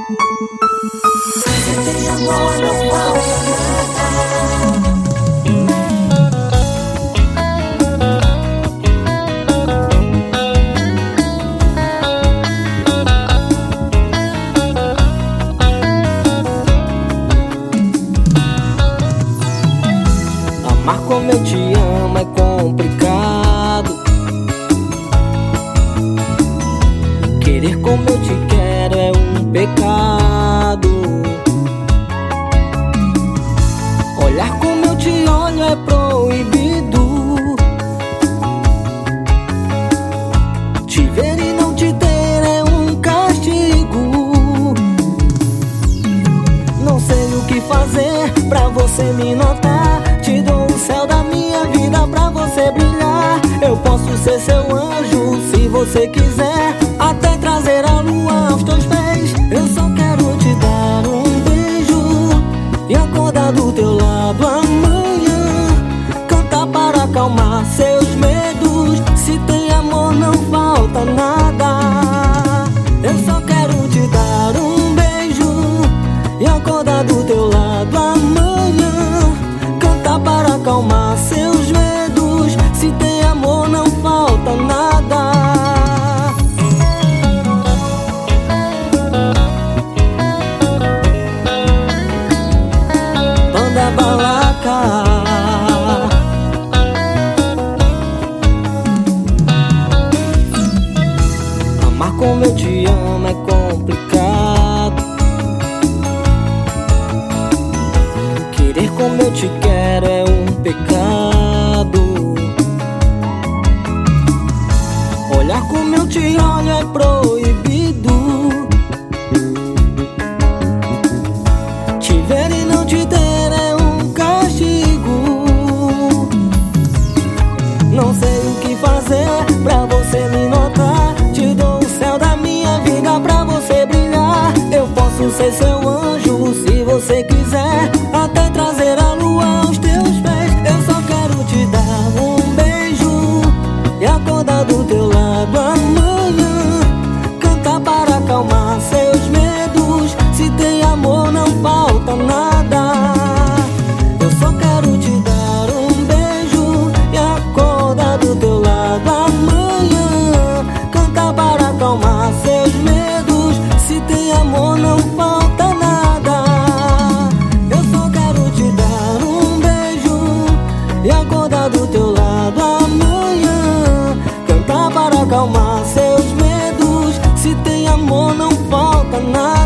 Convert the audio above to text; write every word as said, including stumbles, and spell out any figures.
Se tem amor, não falta nada. Amar como eu te amo é complicado. Querer como eu te quero é um pecado. Olhar como eu te olho é proibido. Te ver e não te ter é um castigo. Não sei o que fazer pra você me notar. Te dou o céu da minha vida pra você brilhar. Eu posso ser seu anjo se você quiser, até trazer a lua aos teus pés. Eu só quero te dar um beijo e acordar do teu lado amanhã. Cantar para acalmar seus medos. Se tem amor não falta nada. Eu só quero te dar um beijo e acordar do teu lado amanhã. Cantar para acalmar seus medos. Se tem amor não falta nada. Banda Balaca. Amar como eu te amo é complicado. Querer como eu te quero é um pecado. Olhar como eu te olho é proibido. Te ver e não te ter é um castigo. Não sei o que fazer pra você me notar. Te dou o céu da minha vida pra você brilhar. Eu posso ser seu anjo se você quiser, até trazer a lua aos teus pés. Eu só quero te dar um beijo e acordar do teu lado amanhã. Cantar para acalmar seus medos. Se tem amor não falta nada. Eu só quero te dar um beijo e acordar do teu lado amanhã. Cantar para acalmar seus medos. Se tem amor não falta nada. Eu só quero te dar um beijo e acordar do teu lado amanhã. Cantar para acalmar seus medos. Se tem amor não falta nada.